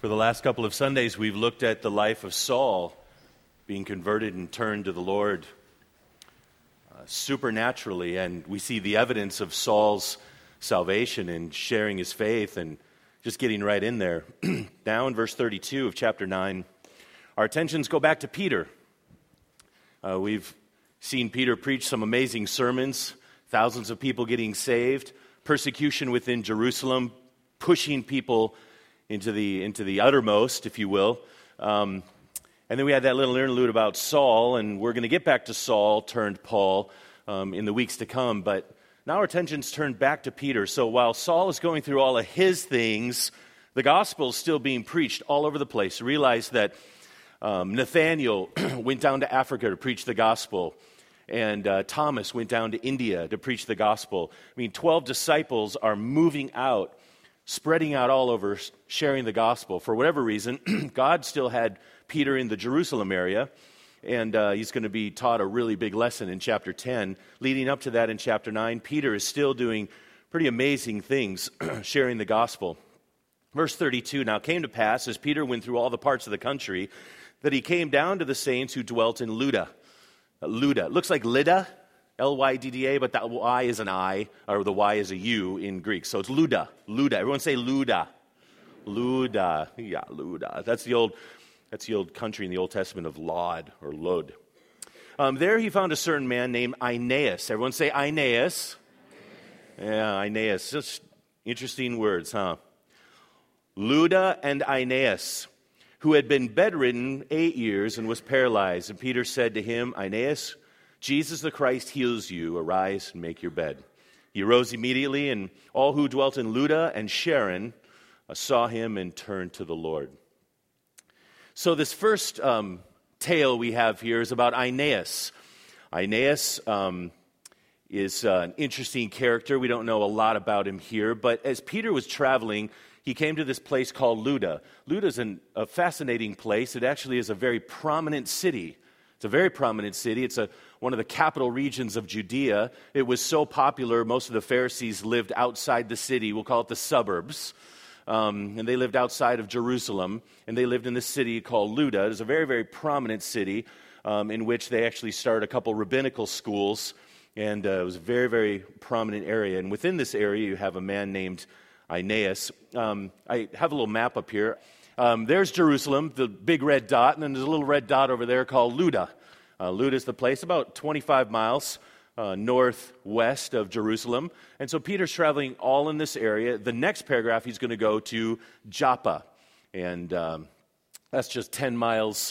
For the last couple of Sundays, we've looked at the life of Saul being converted and turned to the Lord supernaturally, and we see the evidence of Saul's salvation and sharing his faith and just getting right in there. Now in verse 32 of chapter 9, our attentions go back to Peter. We've seen Peter preach some amazing sermons, thousands of people getting saved, persecution within Jerusalem, pushing people into the uttermost, if you will. And then we had that little interlude about Saul, and we're going to get back to Saul turned Paul in the weeks to come. But now our attention's turned back to Peter. So while Saul is going through all of his things, the gospel is still being preached all over the place. Realize that Nathaniel went down to Africa to preach the gospel, and Thomas went down to India to preach the gospel. 12 disciples are moving out, spreading out all over, sharing the gospel. For whatever reason, God still had Peter in the Jerusalem area, and he's going to be taught a really big lesson in chapter 10. Leading up to that in chapter 9, Peter is still doing pretty amazing things, sharing the gospel. Verse 32, now it came to pass, as Peter went through all the parts of the country, that he came down to the saints who dwelt in Lydda. Lydda. It looks like Lydda, L-Y-D-D-A, but that Y is an I, or the Y is a U in Greek. So it's Lydda. Lydda. Everyone say Lydda. Lydda. Yeah, Lydda. That's the old country in the Old Testament of Lod or Lod. There he found a certain man named Aeneas. Everyone say Aeneas. Yeah, Aeneas. Just interesting words, huh? Lydda and Aeneas, who had been bedridden 8 years and was paralyzed. And Peter said to him, Aeneas, Jesus the Christ heals you. Arise and make your bed. He arose immediately, and all who dwelt in Lydda and Sharon saw him and turned to the Lord. So this first tale we have here is about Aeneas. Aeneas is an interesting character. We don't know a lot about him here, but as Peter was traveling, he came to this place called Lydda. Lydda is a fascinating place. It actually is a very prominent city. It's a very prominent city. It's one of the capital regions of Judea. It was so popular, most of the Pharisees lived outside the city. We'll call it the suburbs. And they lived outside of Jerusalem, and they lived in this city called Lydda. It is a very, very prominent city in which they actually started a couple rabbinical schools, and it was a very, very prominent area. And within this area, you have a man named Aeneas. I have a little map up here. There's Jerusalem, the big red dot, and then there's a little red dot over there called Lydda. Lydda is the place, about 25 miles northwest of Jerusalem. And so Peter's traveling all in this area. The next paragraph, he's going to go to Joppa. And that's just 10 miles,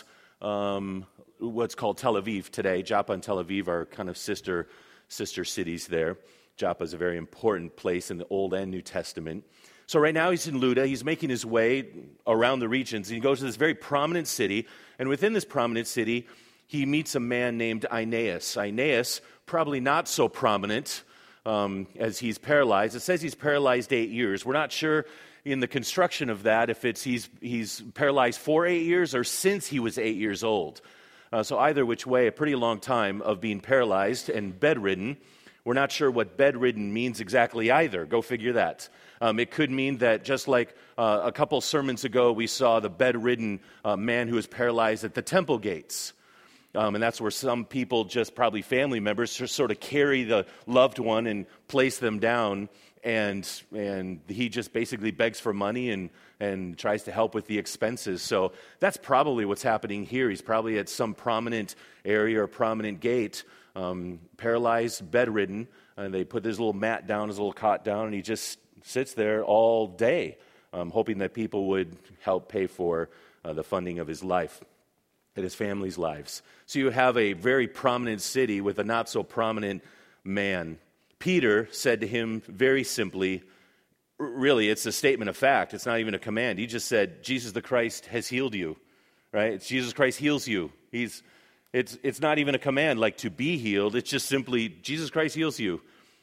what's called Tel Aviv today. Joppa and Tel Aviv are kind of sister cities there. Joppa is a very important place in the Old and New Testament. So right now he's in Lydda. He's making his way around the regions. He goes to this very prominent city. And within this prominent city, he meets a man named Aeneas. Aeneas, probably not so prominent as he's paralyzed. It says he's paralyzed 8 years. We're not sure in the construction of that if it's he's paralyzed for 8 years or since he was 8 years old. So either which way, a pretty long time of being paralyzed and bedridden. We're not sure what bedridden means exactly either. Go figure that. It could mean that just like a couple sermons ago we saw the bedridden man who was paralyzed at the temple gates. And that's where some people, just probably family members, just sort of carry the loved one and place them down, and he just basically begs for money and tries to help with the expenses. So that's probably what's happening here. He's probably at some prominent area or prominent gate, paralyzed, bedridden, and they put his little mat down, his little cot down, and he just sits there all day, hoping that people would help pay for the funding of his life and his family's lives. So you have a very prominent city with a not-so-prominent man. Peter said to him very simply, really, it's a statement of fact. It's not even a command. He just said, Jesus the Christ has healed you, right? It's Jesus Christ heals you. It's not even a command like to be healed. It's just simply, Jesus Christ heals you.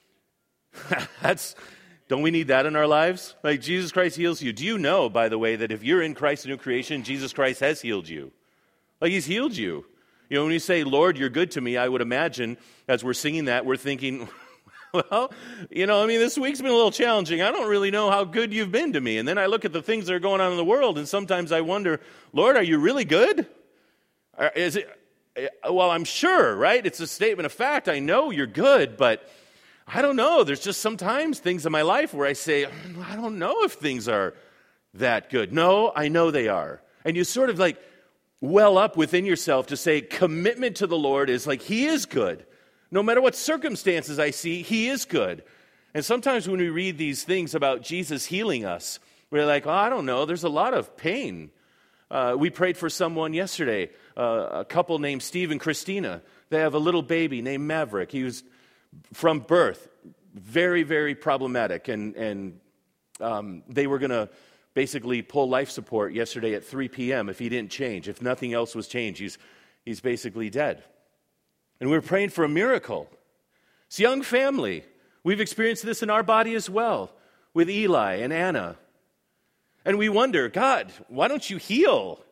Don't we need that in our lives? Like, Jesus Christ heals you. Do you know, by the way, that if you're in Christ, a new creation, Jesus Christ has healed you? Like, he's healed you. You know, when you say, Lord, you're good to me, I would imagine, as we're singing that, we're thinking, Well, this week's been a little challenging. I don't really know how good you've been to me. And then I look at the things that are going on in the world, and sometimes I wonder, Lord, are you really good? Is it? Well, I'm sure, right? It's a statement of fact. I know you're good, but I don't know. There's just sometimes things in my life where I say, I don't know if things are that good. No, I know they are. And you sort of like well up within yourself to say commitment to the Lord is like He is good. No matter what circumstances I see, He is good. And sometimes when we read these things about Jesus healing us, we're like, I don't know, there's a lot of pain. We prayed for someone yesterday, a couple named Steve and Christina. They have a little baby named Maverick. He was from birth very, very problematic. And they were going to basically pull life support yesterday at 3 p.m. if he didn't change. If nothing else was changed, he's basically dead. And we're praying for a miracle. It's a young family. We've experienced this in our body as well with Eli and Anna. And we wonder, God, why don't you heal?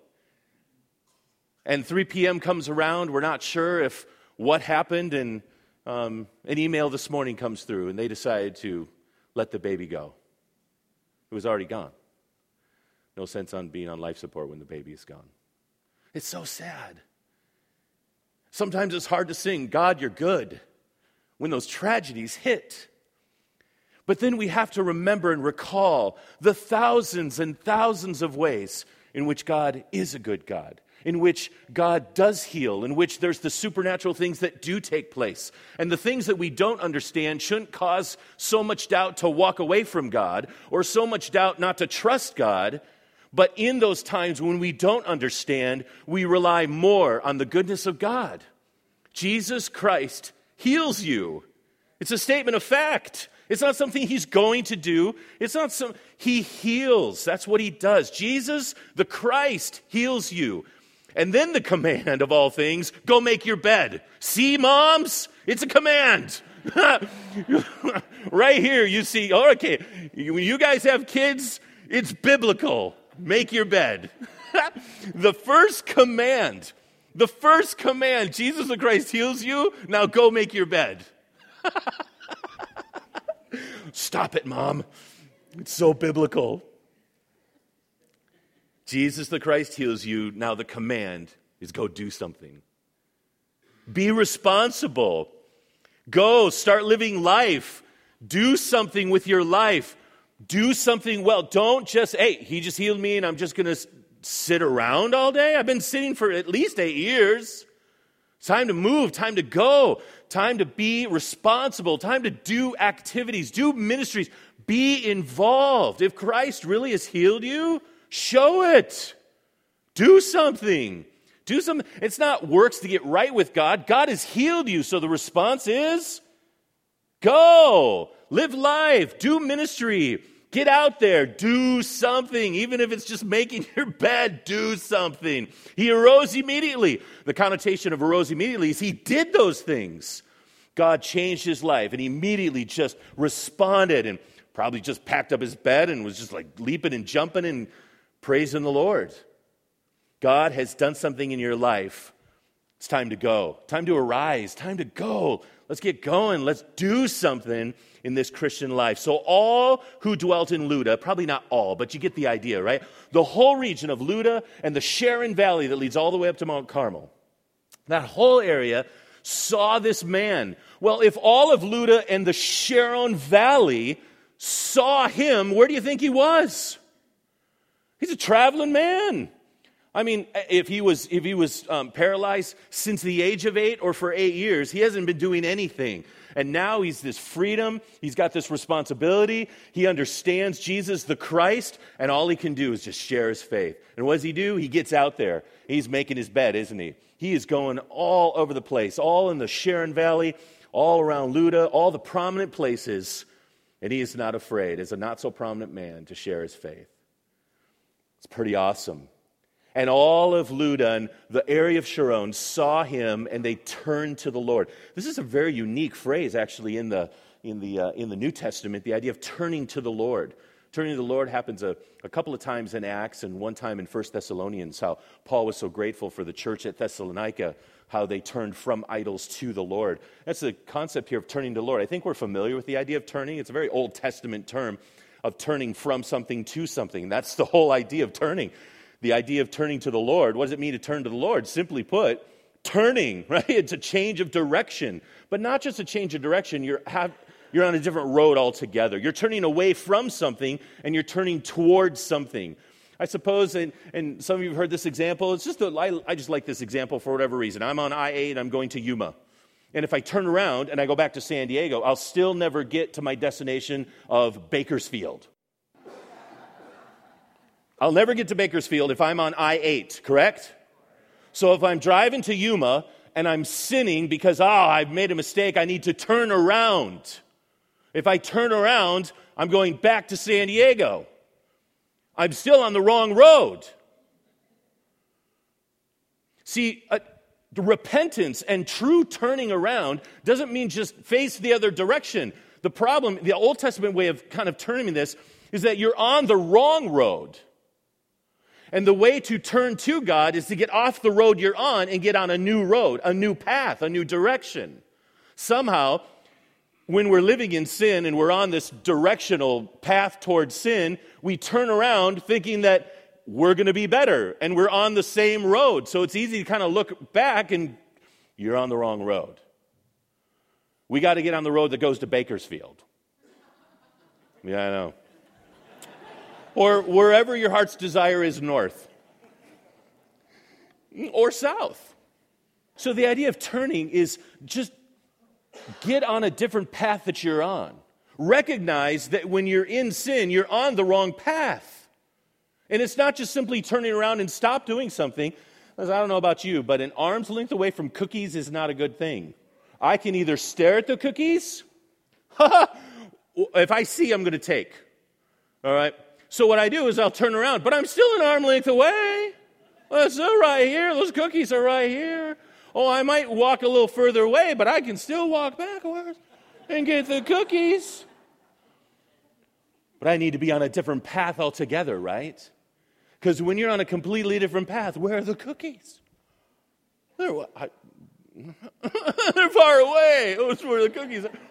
And 3 p.m. comes around. We're not sure if what happened. And an email this morning comes through, and they decided to let the baby go. It was already gone. No sense on being on life support when the baby is gone. It's so sad. Sometimes it's hard to sing, God, you're good, when those tragedies hit. But then we have to remember and recall the thousands and thousands of ways in which God is a good God, in which God does heal, in which there's the supernatural things that do take place. And the things that we don't understand shouldn't cause so much doubt to walk away from God or so much doubt not to trust God. But in those times when we don't understand, we rely more on the goodness of God. Jesus Christ heals you. It's a statement of fact. It's not something He's going to do. He heals. That's what He does. Jesus, the Christ, heals you. And then the command of all things, go make your bed. See, moms? It's a command. Right here, you see, okay, when you guys have kids, it's biblical. Make your bed. The first command, Jesus the Christ heals you, now go make your bed. Stop it, Mom. It's so biblical. Jesus the Christ heals you, now the command is go do something. Be responsible. Go, start living life. Do something with your life. Do something well. Don't just, hey, He just healed me and I'm just going to sit around all day. I've been sitting for at least 8 years. It's time to move, time to go, time to be responsible, time to do activities, do ministries, be involved. If Christ really has healed you, show it. Do something. Do something. It's not works to get right with God. God has healed you, so the response is go. Live life, do ministry, get out there, do something. Even if it's just making your bed, do something. He arose immediately. The connotation of arose immediately is He did those things. God changed his life and he immediately just responded and probably just packed up his bed and was just like leaping and jumping and praising the Lord. God has done something in your life. It's time to go. Time to arise. Time to go. Let's get going. Let's do something in this Christian life. So all who dwelt in Luda, probably not all, but you get the idea, right? The whole region of Luda and the Sharon Valley that leads all the way up to Mount Carmel, that whole area saw this man. Well, if all of Luda and the Sharon Valley saw him, where do you think he was? He's a traveling man. I mean, if he was paralyzed since the age of 8 or for 8 years, he hasn't been doing anything. And now he's this freedom. He's got this responsibility. He understands Jesus the Christ, and all he can do is just share his faith. And what does he do? He gets out there. He's making his bed, isn't he? He is going all over the place, all in the Sharon Valley, all around Luda, all the prominent places, and he is not afraid, as a not-so-prominent man, to share his faith. It's pretty awesome. And all of Luda and the area of Sharon saw him, and they turned to the Lord. This is a very unique phrase, actually, in the New Testament. The idea of turning to the Lord. Turning to the Lord happens a couple of times in Acts and one time in 1 Thessalonians, how Paul was so grateful for the church at Thessalonica, how they turned from idols to the Lord. That's the concept here of turning to the Lord. I think we're familiar with the idea of turning. It's a very Old Testament term of turning from something to something. That's the whole idea of turning. The idea of turning to the Lord. What does it mean to turn to the Lord? Simply put, turning, right? It's a change of direction. But not just a change of direction. You're on a different road altogether. You're turning away from something and you're turning towards something. I suppose, and some of you have heard this example, I just like this example for whatever reason. I'm on I-8, I'm going to Yuma. And if I turn around and I go back to San Diego, I'll still never get to my destination of Bakersfield. I'll never get to Bakersfield if I'm on I-8, correct? So if I'm driving to Yuma and I'm sinning because, I've made a mistake, I need to turn around. If I turn around, I'm going back to San Diego. I'm still on the wrong road. See, the repentance and true turning around doesn't mean just face the other direction. The problem, the Old Testament way of kind of turning this, is that you're on the wrong road. And the way to turn to God is to get off the road you're on and get on a new road, a new path, a new direction. Somehow, when we're living in sin and we're on this directional path towards sin, we turn around thinking that we're going to be better and we're on the same road. So it's easy to kind of look back and you're on the wrong road. We got to get on the road that goes to Bakersfield. Yeah, I know. Or wherever your heart's desire is north or south. So the idea of turning is just get on a different path that you're on. Recognize that when you're in sin, you're on the wrong path. And it's not just simply turning around and stop doing something. I don't know about you, but an arm's length away from cookies is not a good thing. I can either stare at the cookies. If I see, I'm going to take. All right? So what I do is I'll turn around, but I'm still an arm length away. Well, it's still right here. Those cookies are right here. Oh, I might walk a little further away, but I can still walk backwards and get the cookies. But I need to be on a different path altogether, right? Because when you're on a completely different path, where are the cookies? They're far away. Those where the cookies are.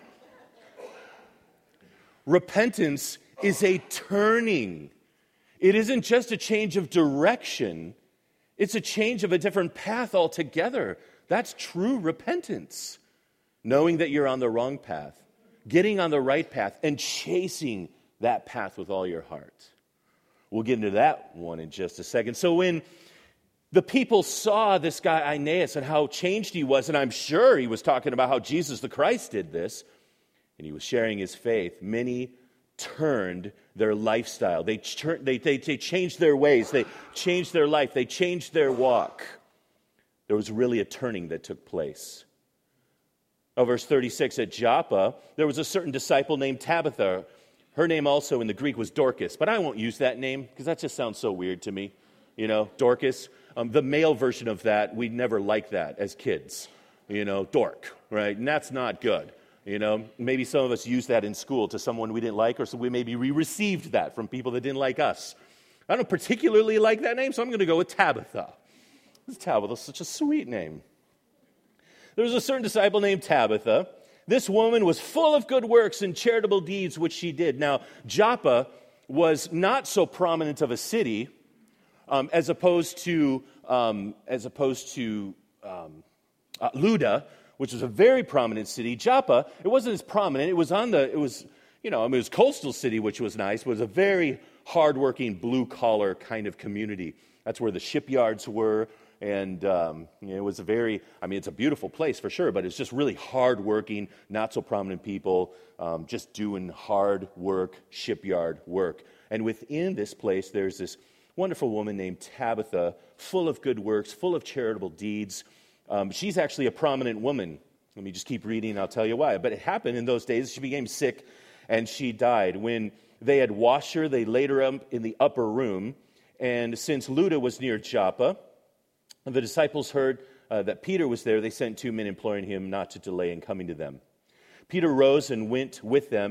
Repentance is a turning. It isn't just a change of direction. It's a change of a different path altogether. That's true repentance. Knowing that you're on the wrong path, getting on the right path, and chasing that path with all your heart. We'll get into that one in just a second. So when the people saw this guy Aeneas and how changed he was, and I'm sure he was talking about how Jesus the Christ did this, and he was sharing his faith, many turned their lifestyle. They changed their ways. They changed their life. They changed their walk. There was really a turning that took place. Verse 36, at Joppa, there was a certain disciple named Tabitha. Her name also in the Greek was Dorcas, but I won't use that name because that just sounds so weird to me. Dorcas. The male version of that, we never liked that as kids. Dork, right? And that's not good. Maybe some of us used that in school to someone we didn't like, or so we received that from people that didn't like us. I don't particularly like that name, so I'm going to go with Tabitha. Tabitha's such a sweet name. There was a certain disciple named Tabitha. This woman was full of good works and charitable deeds which she did. Now, Joppa was not so prominent of a city as opposed to Lydda, which was a very prominent city. Joppa, it wasn't as prominent. It was it was coastal city, which was nice. It was a very hardworking, blue-collar kind of community. That's where the shipyards were, and it was it's a beautiful place for sure, but it's just really hardworking, not so prominent people, just doing hard work, shipyard work. And within this place, there's this wonderful woman named Tabitha, full of good works, full of charitable deeds. She's actually a prominent woman. Let me just keep reading and I'll tell you why. But it happened in those days. She became sick and she died. When they had washed her, they laid her up in the upper room. And since Lydda was near Joppa, the disciples heard that Peter was there. They sent 2 men imploring him not to delay in coming to them. Peter rose and went with them. And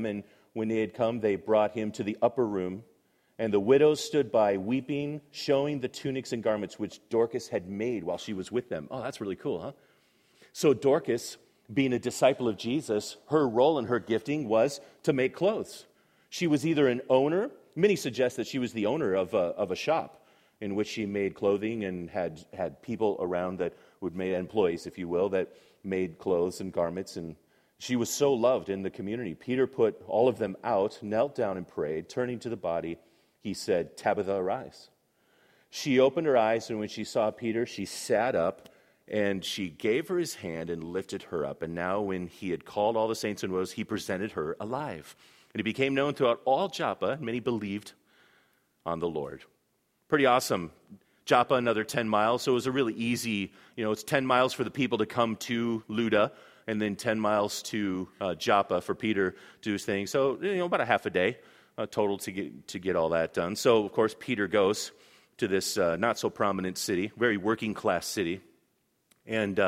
when they had come, they brought him to the upper room, and the widows stood by, weeping, showing the tunics and garments which Dorcas had made while she was with them. Oh, that's really cool, huh? So Dorcas, being a disciple of Jesus, her role and her gifting was to make clothes. She was either an owner. Many suggest that she was the owner of a shop in which she made clothing and had people around that would make employees, if you will, that made clothes and garments. And she was so loved in the community. Peter put all of them out, knelt down and prayed. Turning to the body, he said, "Tabitha, arise." She opened her eyes, and when she saw Peter, she sat up, and she gave her his hand and lifted her up. And now when he had called all the saints and widows, he presented her alive. And it became known throughout all Joppa, and many believed on the Lord. Pretty awesome. Joppa, another 10 miles, so it was a really easy, it's 10 miles for the people to come to Lydda, and then 10 miles to Joppa for Peter to do his thing. So, about a half a day total to get all that done. So, of course, Peter goes to this not-so-prominent city, very working-class city, and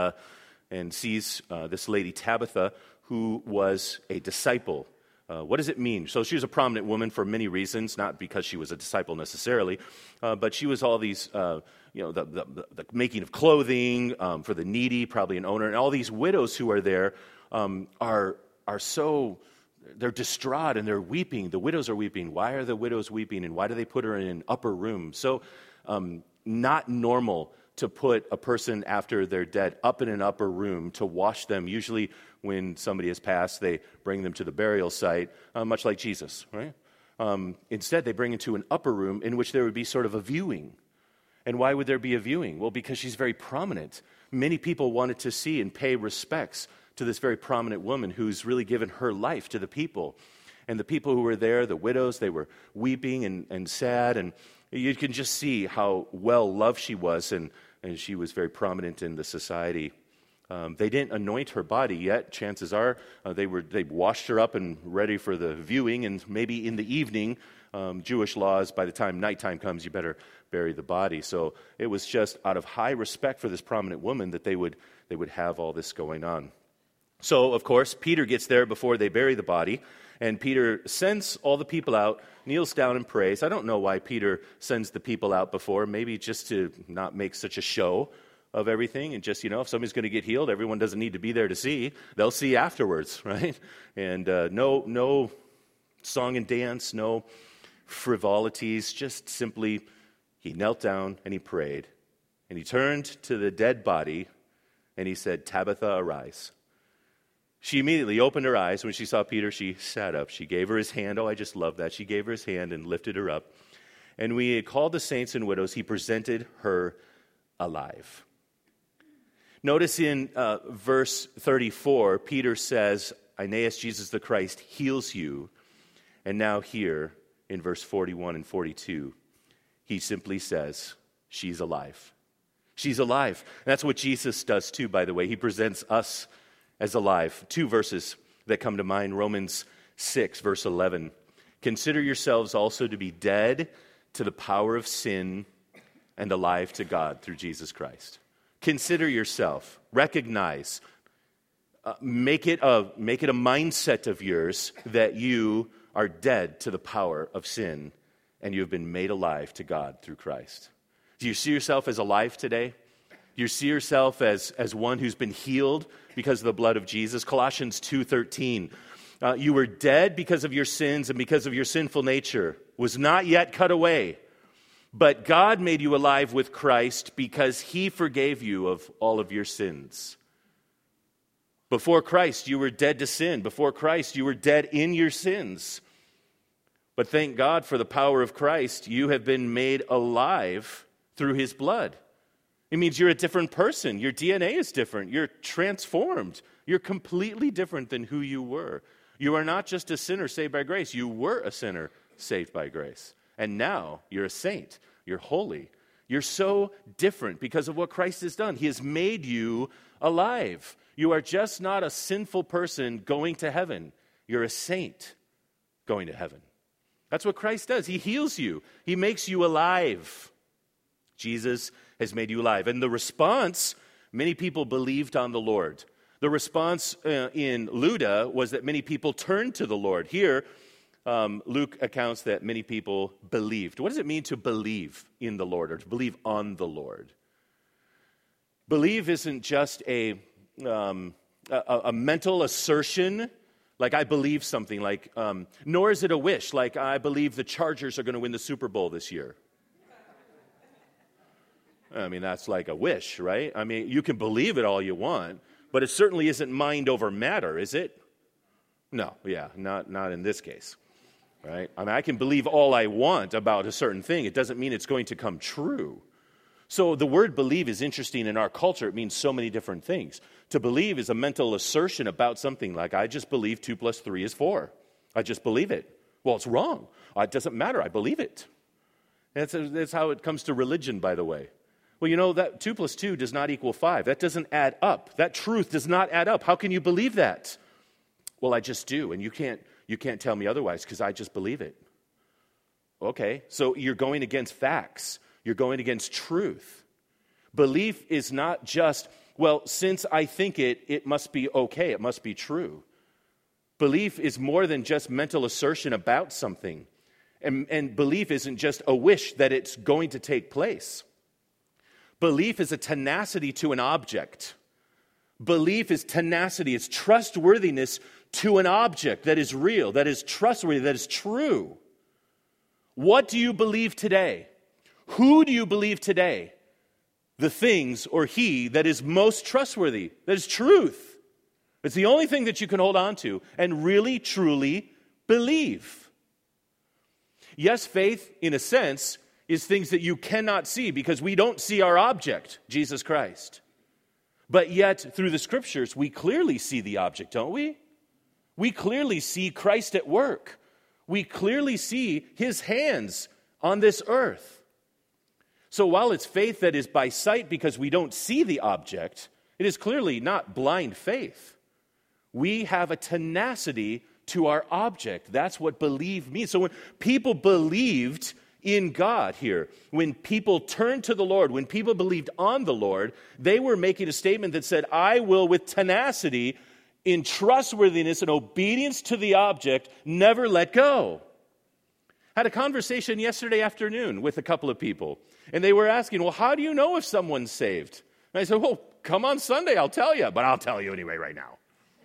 sees this lady Tabitha, who was a disciple. What does it mean? So she was a prominent woman for many reasons, not because she was a disciple necessarily, but she was all these, the making of clothing for the needy, probably an owner, and all these widows who are there are so, they're distraught and they're weeping. The widows are weeping. Why are the widows weeping, and why do they put her in an upper room? So not normal to put a person after they're dead up in an upper room to wash them. Usually when somebody has passed, they bring them to the burial site, much like Jesus, right? Instead, they bring him to an upper room in which there would be sort of a viewing. And why would there be a viewing? Well, because she's very prominent. Many people wanted to see and pay respects to this very prominent woman who's really given her life to the people. And the people who were there, the widows, they were weeping and sad, and you can just see how well loved she was, and she was very prominent in the society. They didn't anoint her body yet. Chances are they washed her up and ready for the viewing, and maybe in the evening, Jewish laws, by the time nighttime comes, you better bury the body. So it was just out of high respect for this prominent woman that they would have all this going on. So, of course, Peter gets there before they bury the body, and Peter sends all the people out, kneels down and prays. I don't know why Peter sends the people out before, maybe just to not make such a show of everything, and just, if somebody's going to get healed, everyone doesn't need to be there to see. They'll see afterwards, right? And no song and dance, no frivolities, just simply he knelt down and he prayed. And he turned to the dead body and he said, "Tabitha, arise." She immediately opened her eyes. When she saw Peter, she sat up. She gave her his hand. Oh, I just love that. She gave her his hand and lifted her up. And when he had called the saints and widows, he presented her alive. Notice in verse 34, Peter says, Aeneas, Jesus the Christ, heals you. And now here, in verse 41 and 42, he simply says, she's alive. She's alive. And that's what Jesus does too, by the way. He presents us as alive. Two verses that come to mind, Romans 6, verse 11. Consider yourselves also to be dead to the power of sin and alive to God through Jesus Christ. Consider yourself. Recognize. Make it a mindset of yours that you are dead to the power of sin and you have been made alive to God through Christ. Do you see yourself as alive today? Do you see yourself as one who's been healed because of the blood of Jesus? Colossians 2:13. You were dead because of your sins and because of your sinful nature was not yet cut away. But God made you alive with Christ because he forgave you of all of your sins. Before Christ, you were dead to sin. Before Christ, you were dead in your sins. But thank God for the power of Christ, you have been made alive through his blood. It means you're a different person. Your DNA is different. You're transformed. You're completely different than who you were. You are not just a sinner saved by grace. You were a sinner saved by grace. And now you're a saint. You're holy. You're so different because of what Christ has done. He has made you alive. You are just not a sinful person going to heaven. You're a saint going to heaven. That's what Christ does. He heals you. He makes you alive. Jesus has made you alive. And the response, many people believed on the Lord. The response in Lydda was that many people turned to the Lord. Here, Luke accounts that many people believed. What does it mean to believe in the Lord or to believe on the Lord? Believe isn't just a mental assertion, like I believe something, nor is it a wish, like I believe the Chargers are going to win the Super Bowl this year. I mean, that's like a wish, right? I mean, you can believe it all you want, but it certainly isn't mind over matter, is it? No, not in this case, right? I mean, I can believe all I want about a certain thing. It doesn't mean it's going to come true. So the word believe is interesting in our culture. It means so many different things. To believe is a mental assertion about something, like I just believe 2 + 3 is 4. I just believe it. Well, it's wrong. It doesn't matter. I believe it. That's how it comes to religion, by the way. Well, you know, that 2 + 2 does not equal 5. That doesn't add up. That truth does not add up. How can you believe that? Well, I just do, and you can't tell me otherwise because I just believe it. Okay, so you're going against facts. You're going against truth. Belief is not just, well, since I think it, it must be okay, it must be true. Belief is more than just mental assertion about something. And belief isn't just a wish that it's going to take place. Belief is a tenacity to an object. Belief is tenacity. It's trustworthiness to an object that is real, that is trustworthy, that is true. What do you believe today? Who do you believe today? The things or he that is most trustworthy, that is truth. It's the only thing that you can hold on to and really, truly believe. Yes, faith, in a sense, is things that you cannot see because we don't see our object, Jesus Christ. But yet, through the Scriptures, we clearly see the object, don't we? We clearly see Christ at work. We clearly see his hands on this earth. So while it's faith that is by sight because we don't see the object, it is clearly not blind faith. We have a tenacity to our object. That's what believe means. So when people believed in God here, when people turned to the Lord, when people believed on the Lord, they were making a statement that said, I will with tenacity, in trustworthiness and obedience to the object, never let go. I had a conversation yesterday afternoon with a couple of people, and they were asking, well, how do you know if someone's saved? And I said, well, come on Sunday, I'll tell you, but I'll tell you anyway right now.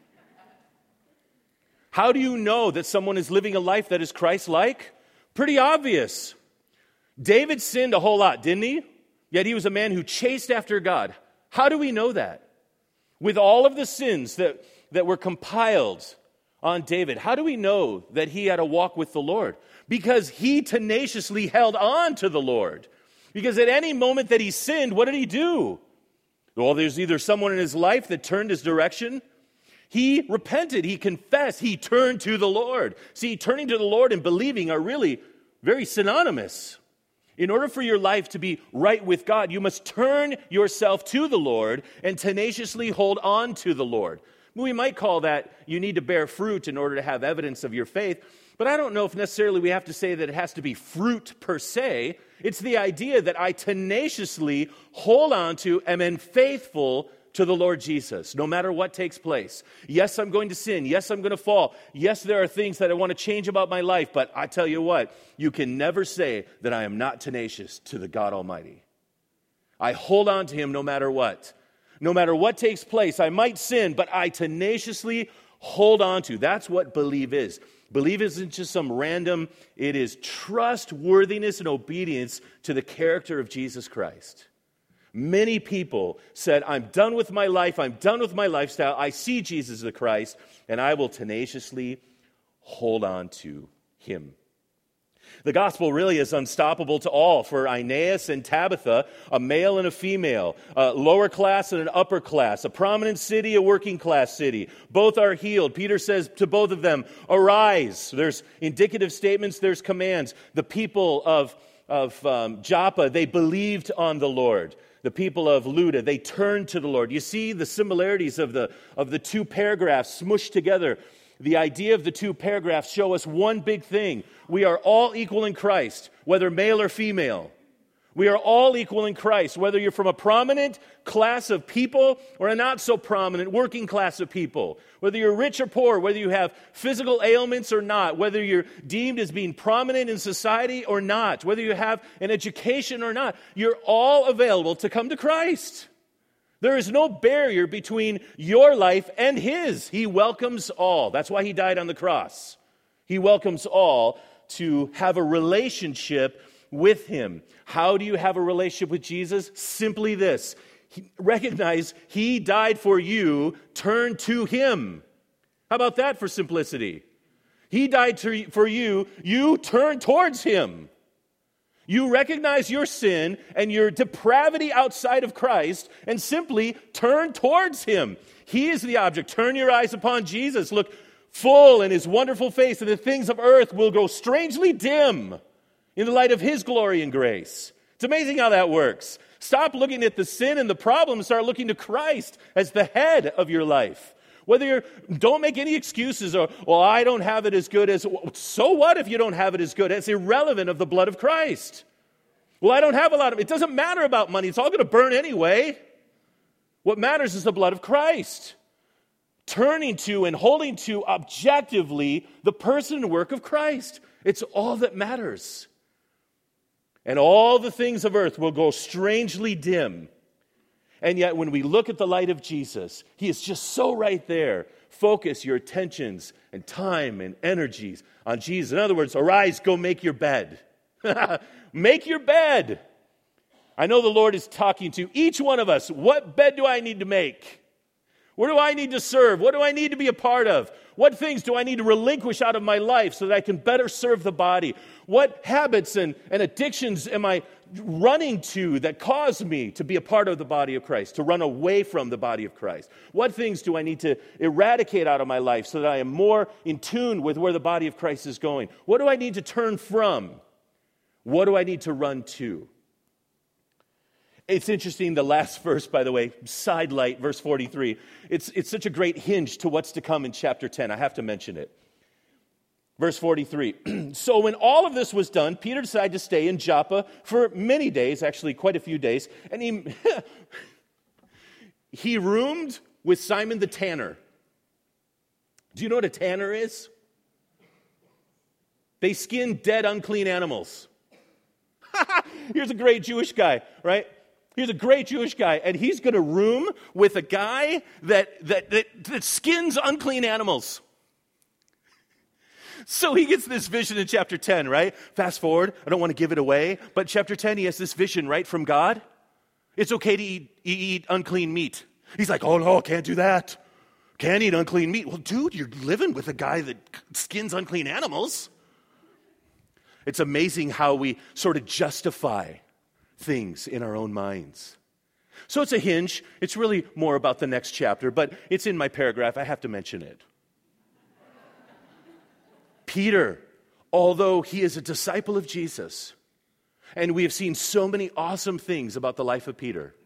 How do you know that someone is living a life that is Christ-like? Pretty obvious. David sinned a whole lot, didn't he? Yet he was a man who chased after God. How do we know that? With all of the sins that were compiled on David, how do we know that he had a walk with the Lord? Because he tenaciously held on to the Lord. Because at any moment that he sinned, what did he do? Well, there's either someone in his life that turned his direction. He repented, he confessed, he turned to the Lord. See, turning to the Lord and believing are really very synonymous. In order for your life to be right with God, you must turn yourself to the Lord and tenaciously hold on to the Lord. We might call that you need to bear fruit in order to have evidence of your faith, but I don't know if necessarily we have to say that it has to be fruit per se. It's the idea that I tenaciously hold on to and am faithful to the Lord Jesus, no matter what takes place. Yes, I'm going to sin. Yes, I'm going to fall. Yes, there are things that I want to change about my life, but I tell you what, you can never say that I am not tenacious to the God Almighty. I hold on to him no matter what. No matter what takes place, I might sin, but I tenaciously hold on to. That's what believe is. Believe isn't just some random, it is trustworthiness and obedience to the character of Jesus Christ. Many people said, I'm done with my life, I'm done with my lifestyle, I see Jesus the Christ, and I will tenaciously hold on to him. The gospel really is unstoppable to all. For Aeneas and Tabitha, a male and a female, a lower class and an upper class, a prominent city, a working class city. Both are healed. Peter says to both of them, arise. There's indicative statements, there's commands. The people of Joppa, they believed on the Lord. The people of Lydda, they turned to the Lord. You see the similarities of the two paragraphs smushed together. The idea of the two paragraphs show us one big thing. We are all equal in Christ, whether male or female. We are all equal in Christ, whether you're from a prominent class of people or a not so prominent working class of people, whether you're rich or poor, whether you have physical ailments or not, whether you're deemed as being prominent in society or not, whether you have an education or not, you're all available to come to Christ. There is no barrier between your life and His. He welcomes all. That's why He died on the cross. He welcomes all to have a relationship with Him. How do you have a relationship with Jesus? Simply this. Recognize He died for you. Turn to Him. How about that for simplicity? He died for you. You turn towards Him. You recognize your sin and your depravity outside of Christ and simply turn towards Him. He is the object. Turn your eyes upon Jesus. Look full in His wonderful face, and the things of earth will grow strangely dim in the light of His glory and grace. It's amazing how that works. Stop looking at the sin and the problem and start looking to Christ as the head of your life. Don't make any excuses or, well, I don't have it as good as, so what if you don't have it as good? It's irrelevant of the blood of Christ. Well, I don't have a lot of it. It doesn't matter about money. It's all going to burn anyway. What matters is the blood of Christ. Turning to and holding to objectively the person and work of Christ. It's all that matters. And all the things of earth will go strangely dim. And yet when we look at the light of Jesus, He is just so right there. Focus your attentions and time and energies on Jesus. In other words, arise, go make your bed. Make your bed. I know the Lord is talking to each one of us. What bed do I need to make? Where do I need to serve? What do I need to be a part of? What things do I need to relinquish out of my life so that I can better serve the body? What habits and addictions am I running to that cause me to be a part of the body of Christ, to run away from the body of Christ? What things do I need to eradicate out of my life so that I am more in tune with where the body of Christ is going? What do I need to turn from? What do I need to run to? It's interesting, the last verse, by the way, side light, verse 43. It's such a great hinge to what's to come in chapter 10. I have to mention it. Verse 43. So when all of this was done, Peter decided to stay in Joppa for many days, actually quite a few days, and he roomed with Simon the tanner. Do you know what a tanner is? They skin dead, unclean animals. Here's a great Jewish guy, right? Here's a great Jewish guy, and he's going to room with a guy that skins unclean animals. So he gets this vision in chapter 10, right? Fast forward, I don't want to give it away, but chapter 10, he has this vision, right, from God. It's okay to eat unclean meat. He's like, oh no, can't do that. Can't eat unclean meat. Well, dude, you're living with a guy that skins unclean animals. It's amazing how we sort of justify things in our own minds. So it's a hinge. It's really more about the next chapter, but it's in my paragraph. I have to mention it. Peter, although he is a disciple of Jesus, and we have seen so many awesome things about the life of Peter,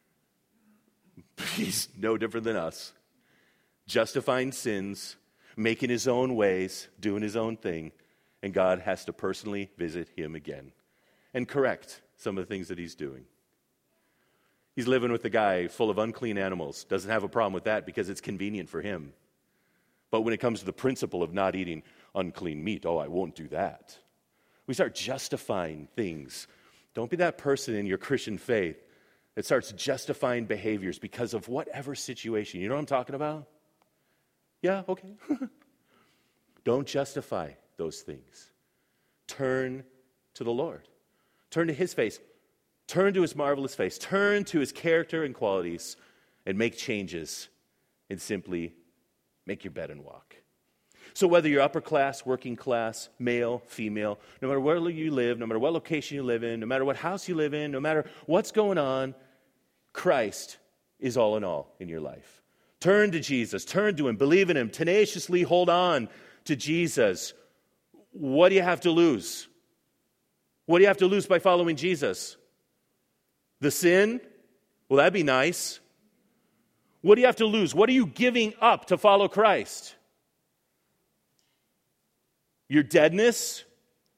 he's no different than us. Justifying sins, making his own ways, doing his own thing, and God has to personally visit him again and correct some of the things that he's doing. He's living with a guy full of unclean animals. Doesn't have a problem with that because it's convenient for him. But when it comes to the principle of not eating unclean meat, oh, I won't do that. We start justifying things. Don't be that person in your Christian faith that starts justifying behaviors because of whatever situation. You know what I'm talking about? Yeah, okay. Don't justify those things. Turn to the Lord. Turn to His face. Turn to His marvelous face. Turn to His character and qualities and make changes and simply make your bed and walk. So whether you're upper class, working class, male, female, no matter where you live, no matter what location you live in, no matter what house you live in, no matter what's going on, Christ is all in all in your life. Turn to Jesus. Turn to Him. Believe in Him. Tenaciously hold on to Jesus. What do you have to lose? What do you have to lose by following Jesus? The sin? Well, that'd be nice. What do you have to lose? What are you giving up to follow Christ? Your deadness?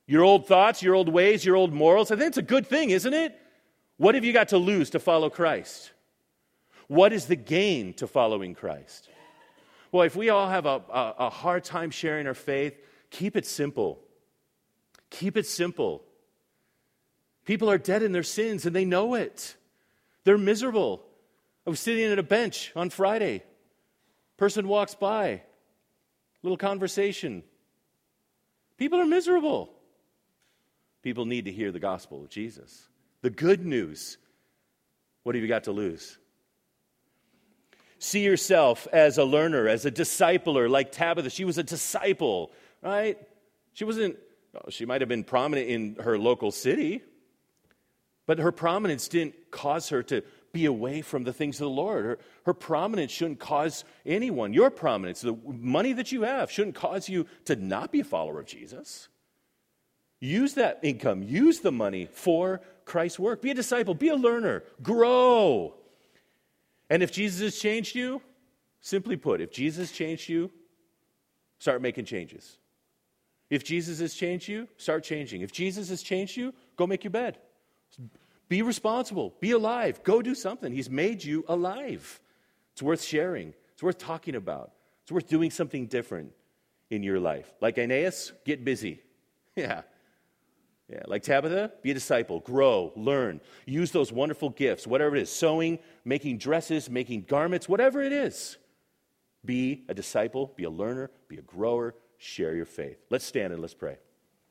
Your old thoughts, your old ways, your old morals. I think it's a good thing, isn't it? What have you got to lose to follow Christ? What is the gain to following Christ? Well, if we all have a hard time sharing our faith, keep it simple. Keep it simple. People are dead in their sins, and they know it. They're miserable. I was sitting at a bench on Friday. Person walks by. Little conversation. People are miserable. People need to hear the gospel of Jesus. The good news. What have you got to lose? See yourself as a learner, as a discipler, like Tabitha. She was a disciple, right? She might have been prominent in her local city, but her prominence didn't cause her to be away from the things of the Lord. Her prominence shouldn't cause anyone, your prominence, the money that you have, shouldn't cause you to not be a follower of Jesus. Use that income, use the money for Christ's work. Be a disciple, be a learner, grow. And if Jesus has changed you, simply put, if Jesus changed you, start making changes. If Jesus has changed you, start changing. If Jesus has changed you, go make your bed. Be responsible. Be alive. Go do something. He's made you alive. It's worth sharing. It's worth talking about. It's worth doing something different in your life. Like Aeneas, get busy. Yeah. Like Tabitha, be a disciple. Grow. Learn. Use those wonderful gifts, whatever it is. Sewing, making dresses, making garments, whatever it is. Be a disciple. Be a learner. Be a grower. Share your faith. Let's stand and let's pray.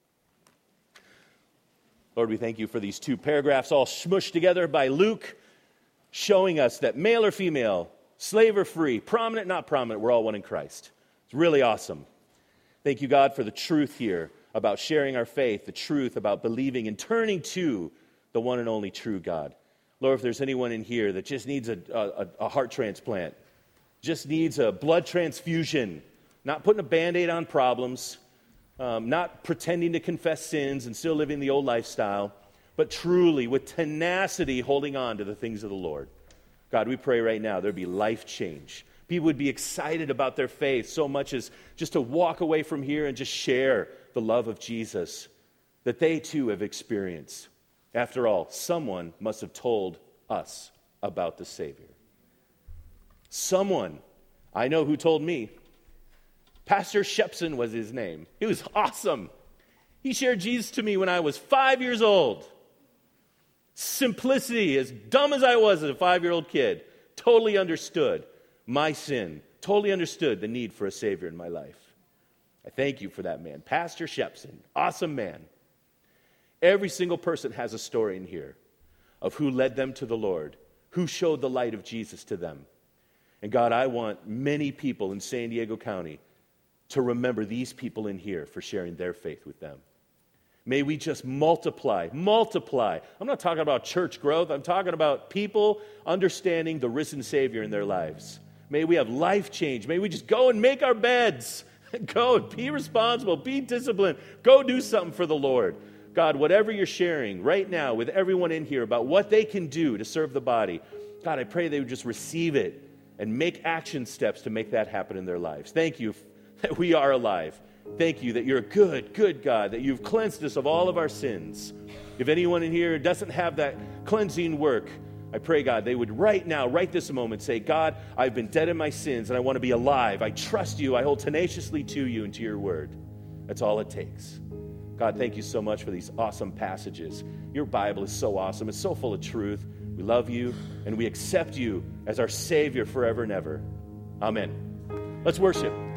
Lord, we thank you for these two paragraphs all smushed together by Luke, showing us that male or female, slave or free, prominent, not prominent, we're all one in Christ. It's really awesome. Thank you, God, for the truth here about sharing our faith, the truth about believing and turning to the one and only true God. Lord, if there's anyone in here that just needs a heart transplant, just needs a blood transfusion, not putting a Band-Aid on problems, not pretending to confess sins and still living the old lifestyle, but truly with tenacity holding on to the things of the Lord. God, we pray right now there'd be life change. People would be excited about their faith so much as just to walk away from here and just share the love of Jesus that they too have experienced. After all, someone must have told us about the Savior. Someone, I know who told me. Pastor Shepson was his name. He was awesome. He shared Jesus to me when I was 5 years old. Simplicity, as dumb as I was as a 5-year-old kid, totally understood my sin, totally understood the need for a Savior in my life. I thank you for that man. Pastor Shepson, awesome man. Every single person has a story in here of who led them to the Lord, who showed the light of Jesus to them. And God, I want many people in San Diego County to remember these people in here for sharing their faith with them. May we just multiply. I'm not talking about church growth. I'm talking about people understanding the risen Savior in their lives. May we have life change. May we just go and make our beds. Go, be responsible, be disciplined. Go do something for the Lord. God, whatever you're sharing right now with everyone in here about what they can do to serve the body, God, I pray they would just receive it and make action steps to make that happen in their lives. Thank you that we are alive. Thank you that you're a good, good God, that you've cleansed us of all of our sins. If anyone in here doesn't have that cleansing work, I pray, God, they would right now, right this moment, say, God, I've been dead in my sins and I want to be alive. I trust you. I hold tenaciously to you and to your word. That's all it takes. God, thank you so much for these awesome passages. Your Bible is so awesome. It's so full of truth. We love you and we accept you as our Savior forever and ever. Amen. Let's worship.